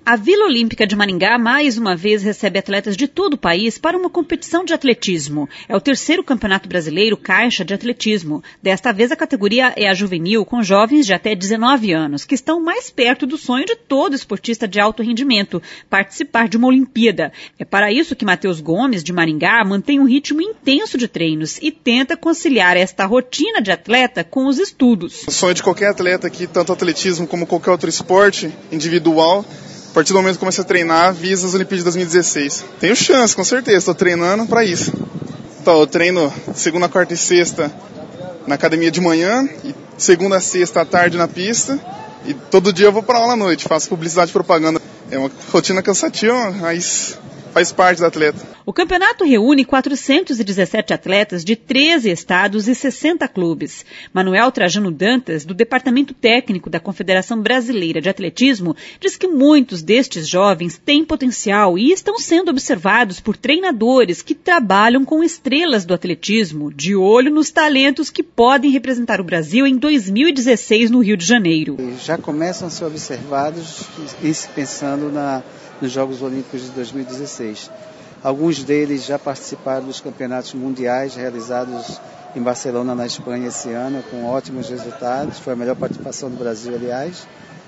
A Vila Olímpica de Maringá, mais uma vez, recebe atletas de todo o país para uma competição de atletismo. É o 3º Campeonato Brasileiro Caixa de Atletismo. Desta vez, a categoria é a juvenil, com jovens de até 19 anos, que estão mais perto do sonho de todo esportista de alto rendimento, participar de uma Olimpíada. É para isso que Matheus Gomes, de Maringá, mantém um ritmo intenso de treinos e tenta conciliar esta rotina de atleta com os estudos. O sonho de qualquer atleta aqui, tanto atletismo como qualquer outro esporte individual, a partir do momento que comecei a treinar, visa as Olimpíadas de 2016. Tenho chance, com certeza, estou treinando para isso. Então, eu treino segunda, quarta e sexta na academia de manhã, e segunda a sexta à tarde na pista, e todo dia eu vou para aula à noite, faço publicidade e propaganda. É uma rotina cansativa, mas faz parte do atleta. O campeonato reúne 417 atletas de 13 estados e 60 clubes. Manuel Trajano Dantas, do Departamento Técnico da Confederação Brasileira de Atletismo, diz que muitos destes jovens têm potencial e estão sendo observados por treinadores que trabalham com estrelas do atletismo, de olho nos talentos que podem representar o Brasil em 2016 no Rio de Janeiro. Já começam a ser observados e se pensando nos Jogos Olímpicos de 2016. Alguns deles já participaram dos campeonatos mundiais realizados em Barcelona, na Espanha, esse ano, com ótimos resultados. Foi a melhor participação do Brasil, aliás.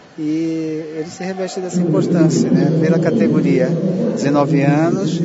E eles se revestem dessa importância, né? Pela categoria, 19 anos,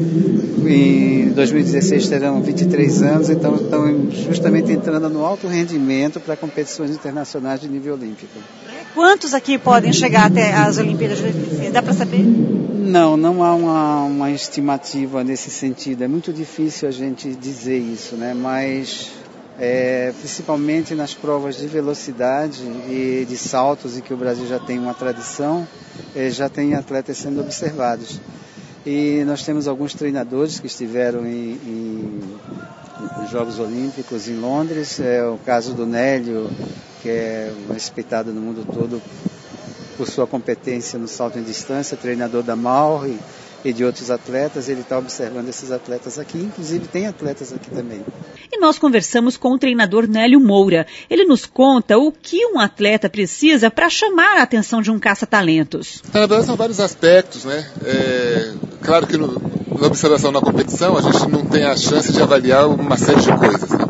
em 2016 terão 23 anos, então estão justamente entrando no alto rendimento para competições internacionais de nível olímpico. Quantos aqui podem chegar até as Olimpíadas? Dá para saber? Não há uma estimativa nesse sentido. É muito difícil a gente dizer isso, né? Mas principalmente nas provas de velocidade e de saltos, em que o Brasil já tem uma tradição, já tem atletas sendo observados. E nós temos alguns treinadores que estiveram nos Jogos Olímpicos em Londres. É o caso do Nélio, que é respeitado no mundo todo por sua competência no salto em distância, treinador da MAL e de outros atletas. Ele está observando esses atletas aqui, inclusive tem atletas aqui também. E nós conversamos com o treinador Nélio Moura. Ele nos conta o que um atleta precisa para chamar a atenção de um caça-talentos. Na verdade, são vários aspectos, né? Claro que na observação na competição a gente não tem a chance de avaliar uma série de coisas, né?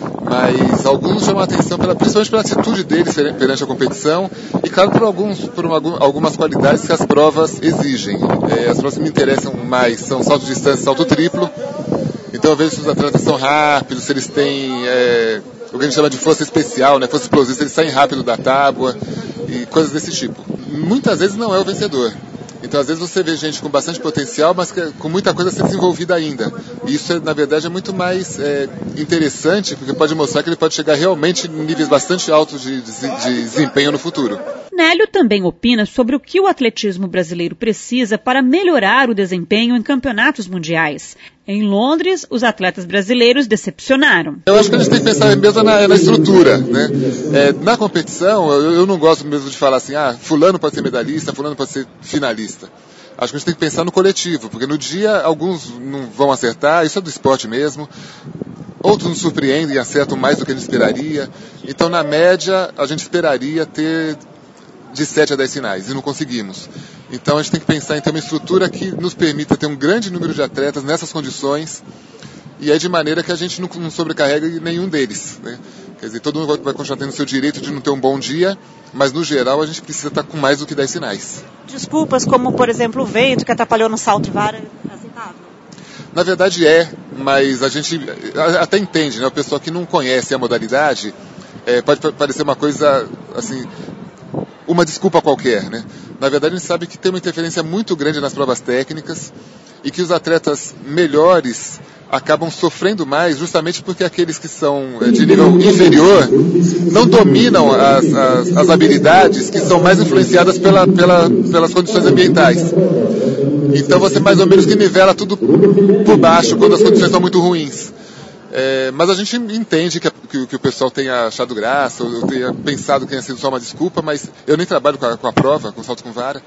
Mas alguns chamam a atenção principalmente pela atitude deles perante a competição e, claro, por algumas qualidades que as provas exigem. As provas que me interessam mais são salto de distância e salto triplo. Então eu vejo se os atletas são rápidos, se eles têm o que a gente chama de força especial, né? Força explosiva, se eles saem rápido da tábua e coisas desse tipo. Muitas vezes não é o vencedor. Então, às vezes, você vê gente com bastante potencial, mas com muita coisa a ser desenvolvida ainda. E isso, na verdade, é muito mais interessante, porque pode mostrar que ele pode chegar realmente em níveis bastante altos de desempenho no futuro. Nélio também opina sobre o que o atletismo brasileiro precisa para melhorar o desempenho em campeonatos mundiais. Em Londres, os atletas brasileiros decepcionaram. Eu acho que a gente tem que pensar mesmo na estrutura, né? Na competição, eu não gosto mesmo de falar assim, fulano pode ser medalhista, fulano pode ser finalista. Acho que a gente tem que pensar no coletivo, porque no dia alguns não vão acertar, isso é do esporte mesmo. Outros nos surpreendem e acertam mais do que a gente esperaria. Então, na média, a gente esperaria ter de 7 a 10 finais, e não conseguimos. Então a gente tem que pensar em ter uma estrutura que nos permita ter um grande número de atletas nessas condições, e de maneira que a gente não sobrecarregue nenhum deles, né? Quer dizer, todo mundo vai continuar tendo o seu direito de não ter um bom dia, mas no geral a gente precisa estar com mais do que 10 finais. Desculpas como, por exemplo, o vento que atrapalhou no salto de vara, aceitável? Na verdade mas a gente até entende, né? O pessoal que não conhece a modalidade, pode parecer uma coisa assim, uma desculpa qualquer, né? Na verdade, a gente sabe que tem uma interferência muito grande nas provas técnicas e que os atletas melhores acabam sofrendo mais justamente porque aqueles que são de nível inferior não dominam as habilidades que são mais influenciadas pelas condições ambientais. Então você mais ou menos que nivela tudo por baixo quando as condições são muito ruins. Mas a gente entende que o pessoal tenha achado graça, ou tenha pensado que tenha sido só uma desculpa, mas eu nem trabalho com a prova, com salto com vara.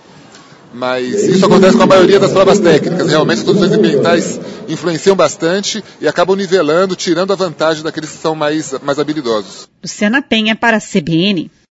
Mas isso acontece com a maioria das provas técnicas. Realmente as condições ambientais influenciam bastante e acabam nivelando, tirando a vantagem daqueles que são mais habilidosos. Luciana Penha para a CBN.